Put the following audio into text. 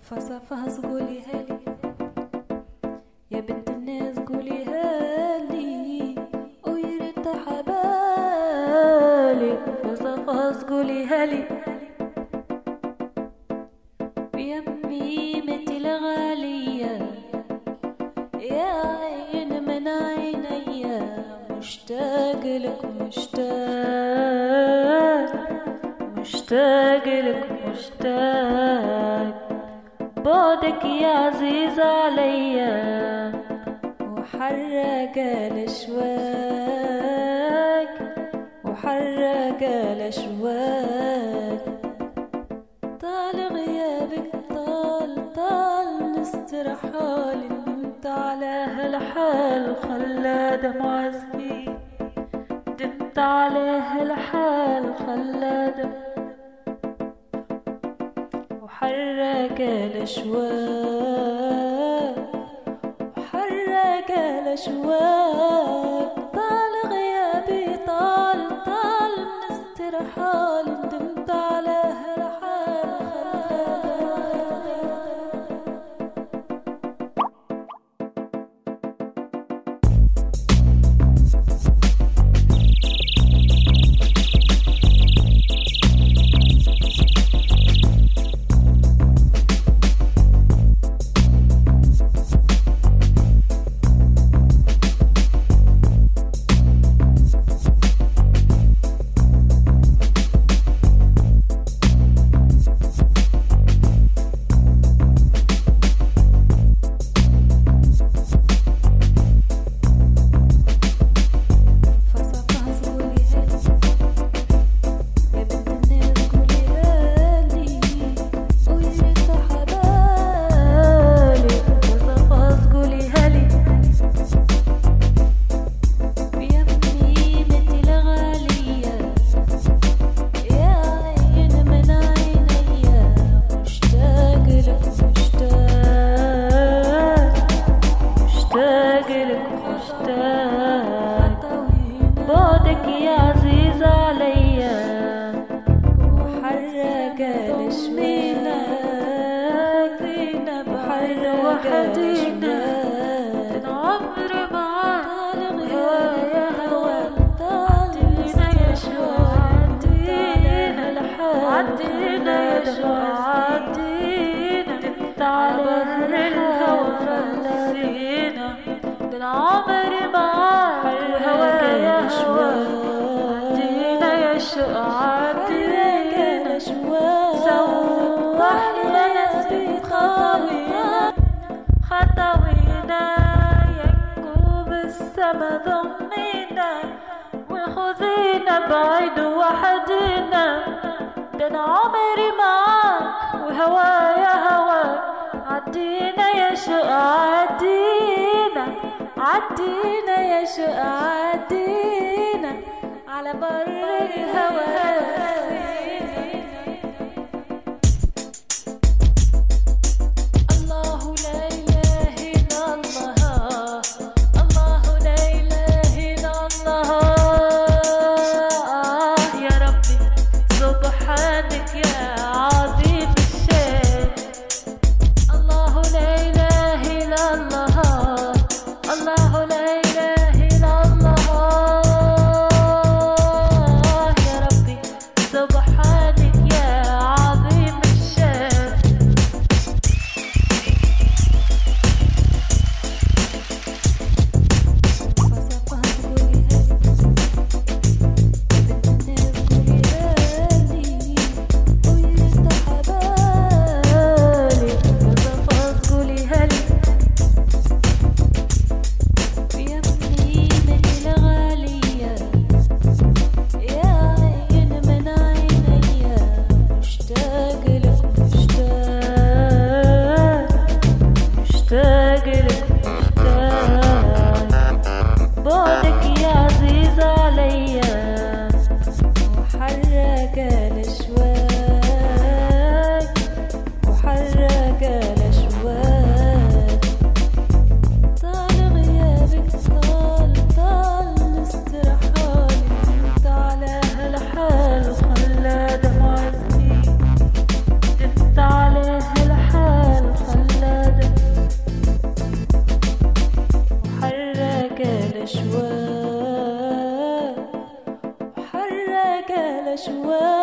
فصفص قوليها لي يا بنت الناس، قوليها لي ويرد حبالي. فصفص قوليها لي بيمي متي الغالية، يا عين من عيني مشتاق لك، مشتاق لك، مشتاق بعدك يا عزيز عليا، وحرق الاشواق، وحرق الاشواق. طال غيابك، طال نسترحال، نمت على هالحال وخلى دمع زهير، دمت على هالحال وخلى دمع، وحرك الاشواق، وحرك الاشواق. طال غيابي، طال من استرحال، ندمت على بعدك يا عزيز عليا، وحرق الاشواق. وحدينا عمري معاك يا هوا، عدينا يا شوق، عدينا الحال، عدينا يا شوق، عدينا دمت على بحر الهوى فلسينا، بالعمر معاك الهوى يا هوا، عدينا يا شوق، عدينا سوحنا نسبي خطوينا ينكوب السما ضمينا، وخذينا بعيد وحدينا. ده انا عمري معاك وهوايا هواك، عدينا يا شوق، عدينا، عدينا يا شوق، عدينا على بر الهوى. الأشواق وحرك الأشواق